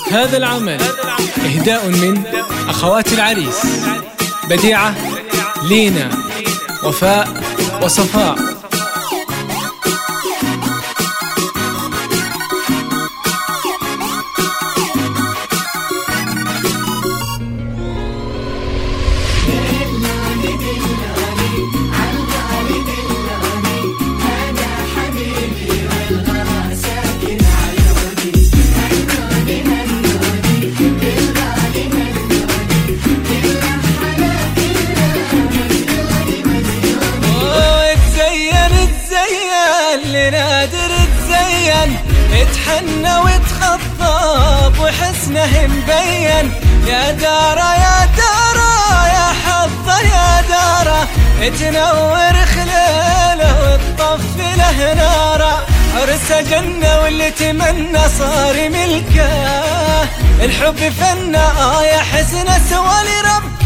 هذا العمل إهداء من أخوات العريس بديعة، لينا، وفاء، وصفاء. نادر تزين، اتحنى وتخطب وحسنه مبين. يا دارة يا دارة يا حظه يا دارة، تنور خليله وتطفي له ناره. عرسه جنة واللي تمنى صار ملكه، الحب فنه يا حسنه سوى لربكه.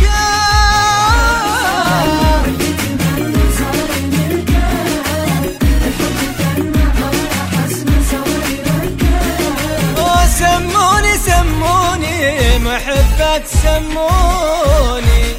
سموني سموني محبة سموني.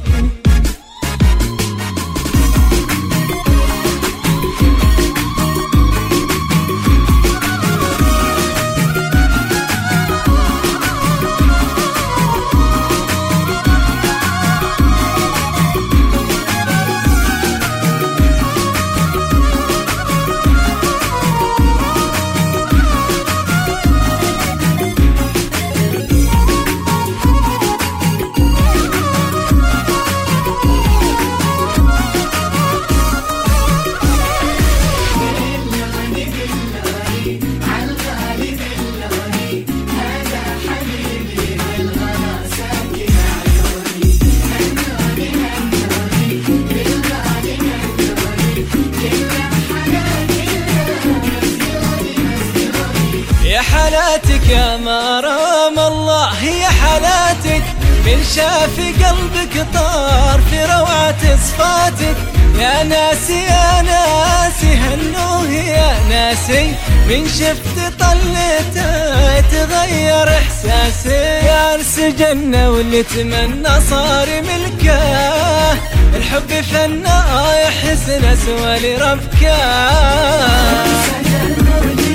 يا حالاتك يا مرام الله، يا حالاتك من شاف قلبك طار في روعة صفاتك. يا ناسي يا ناسي هالنوه يا ناسي، من شفت طلته تغير احساسي. يا عرس جنة واللي تمنى صار ملكه، الحب فنه يا حسنه سوى لربكه.